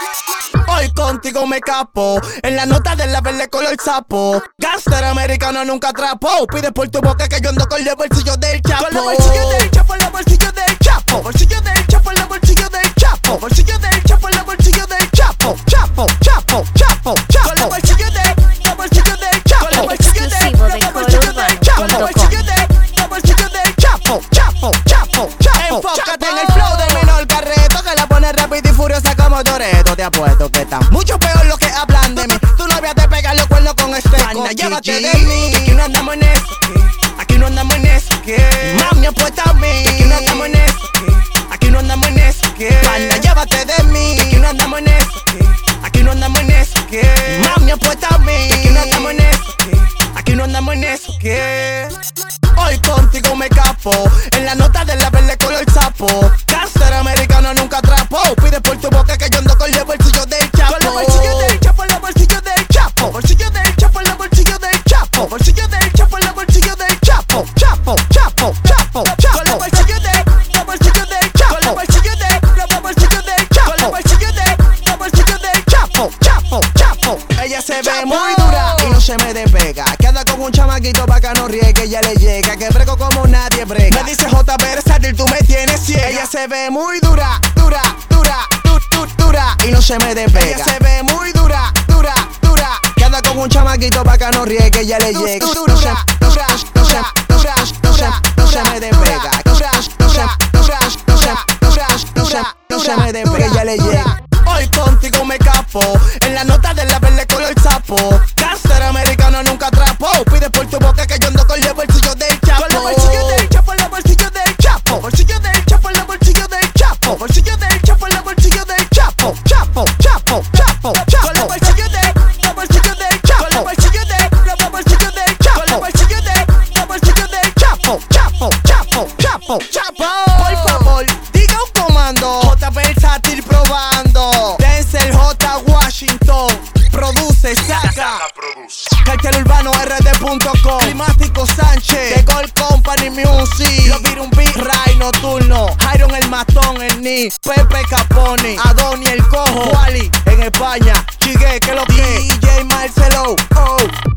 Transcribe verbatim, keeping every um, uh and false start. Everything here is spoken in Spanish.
Hoy contigo me capo, en la nota de la verde color sapo. Gangster americano nunca atrapó. Pide por tu boca que yo ando con los bolsillos del Chapo. Con los bolsillos del Chapo, los bolsillos del Chapo. Bolsillo del Chapo, los bolsillos del Chapo. Bolsillo del Chapo, los bolsillos del Chapo. Chapo, Chapo, Chapo, Chapo. Con los bolsillos del, los bolsillos del Chapo. Con los bolsillos del, los bolsillos del Chapo. Los bolsillos del, los bolsillos del Chapo. Chapo, Chapo, Chapo. Enfócate en el flow del menor Carreto, que la pone rápida y furiosa como Toretto. Te apuesto que está mucho peor lo que hablan de mí. Tu novia te pega los cuernos con este pana. Llévate de mí, que aquí no andamos en eso. Aquí no andamos en eso. Mami, apuesta a mí, que aquí no andamos en eso. Aquí no andamos en eso. Pana, llévate de mí, que aquí no andamos en eso. Aquí no andamos en eso. Mami, apuesta a mí, que aquí no andamos en eso. Aquí no andamos en eso. Hoy contigo me capo, en la nota de la verde color sapo. Gangster americano nunca atrapó. Pide por tu boca que yo ando con los bolsillos del Chapo. Con los bolsillos del Chapo, los bolsillos del Chapo. Bolsillos del Chapo, los bolsillos del Chapo. Bolsillos del Chapo, los bolsillos del Chapo. Chapo, Chapo, Chapo, Chapo. Con los bolsillos del, los bolsillos del Chapo. Con los bolsillos del, los bolsillos del Chapo. Con los bolsillos del, los bolsillos del Chapo. Chapo, Chapo. Ella se ve muy dura y no se me despega. Queda con un chamaquito pa' que no riegue. Ella le llega, que brego como nadie brega. Me dice J. Versátil, tú me tienes ciega. Ella se ve muy dura, dura, dura, du, du, dura y no se me despega. Ella se ve muy dura, dura, dura. Queda con un chamaquito pa' que no riegue. Ella le llega. No se, no se, no se, no se, no se, no se me despega. No se, no se, no se, no se, no se, no se, no se me despega. Ella le llega. Hoy contigo me capo, en la nota de la verde color sapo. Gangster americano nunca atrapó. Pide por tu boca que yo ando con los bolsillos del Chapo. Con los bolsillos del Chapo, los bolsillos del Chapo. Bolsillos del Chapo, los bolsillos del Chapo. Bolsillos del Chapo, los bolsillos del Chapo. Chapo, Chapo, Chapo, Chapo. Con los bolsillos del, los bolsillos del Chapo. Con los bolsillos del, los bolsillos del Chapo. Con los bolsillos del, los bolsillos del Chapo. Chapo, Chapo, Chapo, Chapo. Por favor, diga un comando. J. Versátil probando. Denzel J. Washington. Produce, saca. Cartel Urbano R D punto com. Climático Sánchez. The Gold Company Music. Lo viro un beat. Ray Nocturno. Iron el matón, el Ni. Pepe Capone. Adoni el cojo. Wally en España. Chigue que lo que. D J Marcelo. Oh.